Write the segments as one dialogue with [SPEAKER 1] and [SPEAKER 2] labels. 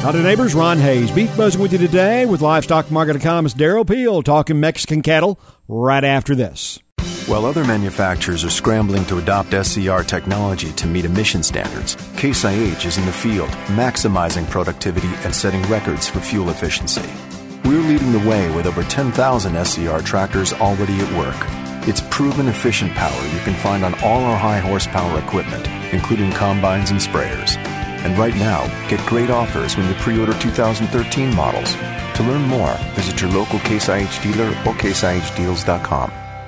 [SPEAKER 1] Howdy neighbors, Ron Hayes. Beef Buzzing with you today with livestock market economist Darrell Peel talking Mexican cattle right after this.
[SPEAKER 2] While other manufacturers are scrambling to adopt SCR technology to meet emission standards, Case IH is in the field, maximizing productivity and setting records for fuel efficiency. We're leading the way with over 10,000 SCR tractors already at work. It's proven efficient power you can find on all our high horsepower equipment, including combines and sprayers. And right now, get great offers when you pre-order 2013 models. To learn more, visit your local Case IH dealer or caseihdeals.com.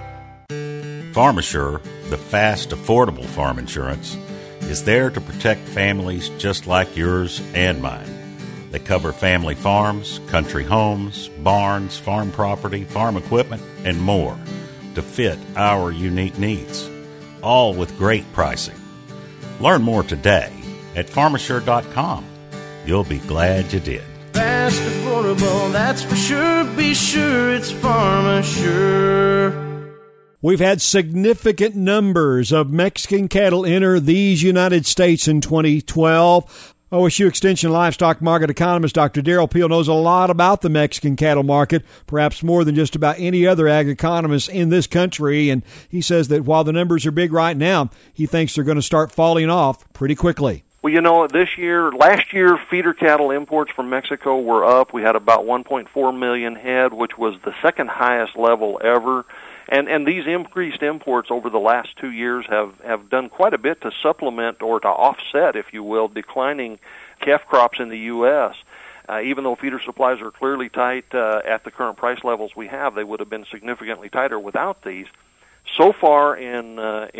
[SPEAKER 3] PharmaSure, the fast, affordable farm insurance, is there to protect families just like yours and mine. They cover family farms, country homes, barns, farm property, farm equipment, and more to fit our unique needs, all with great pricing. Learn more today at PharmaSure.com. You'll be glad you did.
[SPEAKER 4] Fast, affordable, that's for sure. Be sure it's PharmaSure.
[SPEAKER 1] We've had significant numbers of Mexican cattle enter these United States in 2012. OSU Extension Livestock Market Economist Dr. Darrell Peel knows a lot about the Mexican cattle market, perhaps more than just about any other ag economist in this country. And he says that while the numbers are big right now, he thinks they're going to start falling off pretty quickly.
[SPEAKER 5] Well, last year, feeder cattle imports from Mexico were up. We had about 1.4 million head, which was the second highest level ever. And these increased imports over the last 2 years have done quite a bit to supplement or to offset, if you will, declining calf crops in the U.S. Even though feeder supplies are clearly tight at the current price levels we have, they would have been significantly tighter without these. So far in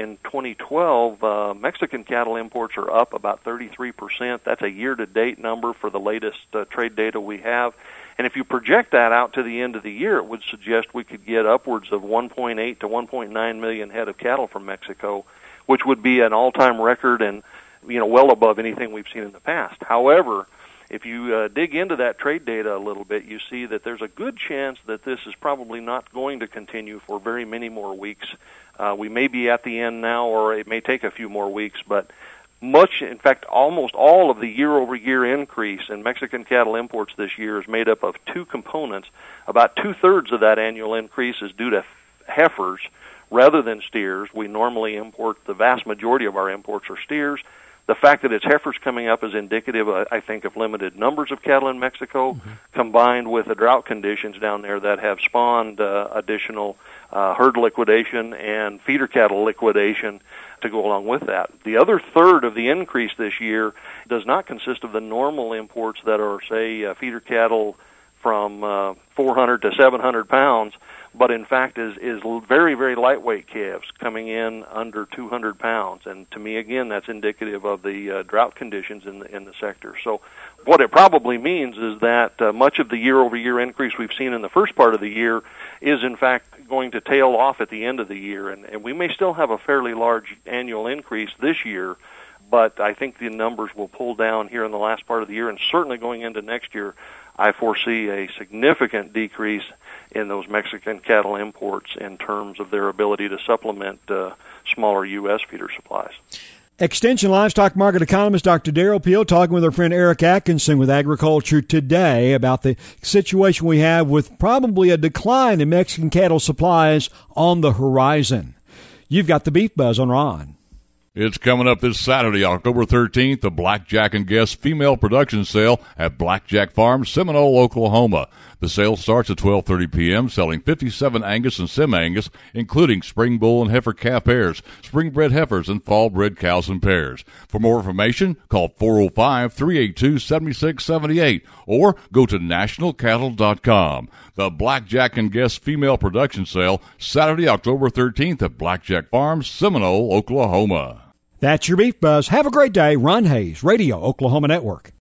[SPEAKER 5] 2012, Mexican cattle imports are up about 33%. That's a year-to-date number for the latest trade data we have. And if you project that out to the end of the year, it would suggest we could get upwards of 1.8 to 1.9 million head of cattle from Mexico, which would be an all-time record and well above anything we've seen in the past. However, if you dig into that trade data a little bit, you see that there's a good chance that this is probably not going to continue for very many more weeks. We may be at the end now, or it may take a few more weeks, but in fact, almost all of the year-over-year increase in Mexican cattle imports this year is made up of two components. About two-thirds of that annual increase is due to heifers rather than steers. We normally import, the vast majority of our imports are steers. The fact that it's heifers coming up is indicative, I think, of limited numbers of cattle in Mexico, combined with the drought conditions down there that have spawned additional herd liquidation and feeder cattle liquidation to go along with that. The other third of the increase this year does not consist of the normal imports that are, say, feeder cattle from 400 to 700 pounds, but in fact is very, very lightweight calves coming in under 200 pounds. And to me, again, that's indicative of the drought conditions in the sector. So what it probably means is that much of the year-over-year increase we've seen in the first part of the year is, in fact, going to tail off at the end of the year. And we may still have a fairly large annual increase this year, but I think the numbers will pull down here in the last part of the year, and certainly going into next year, I foresee a significant decrease in those Mexican cattle imports in terms of their ability to supplement smaller U.S. feeder supplies.
[SPEAKER 1] Extension Livestock Market Economist Dr. Darrell Peel talking with our friend Eric Atkinson with Agriculture Today about the situation we have with probably a decline in Mexican cattle supplies on the horizon. You've got the Beef Buzz on Ron.
[SPEAKER 6] It's coming up this Saturday, October 13th, the Blackjack and Guest Female Production Sale at Blackjack Farm, Seminole, Oklahoma. The sale starts at 12:30 p.m., selling 57 Angus and Sem-Angus, including spring bull and heifer calf pairs, spring-bred heifers, and fall-bred cows and pairs. For more information, call 405-382-7678 or go to nationalcattle.com. The Blackjack and Guest Female Production Sale, Saturday, October 13th at Blackjack Farm, Seminole, Oklahoma.
[SPEAKER 1] That's your Beef Buzz. Have a great day. Ron Hayes, Radio Oklahoma Network.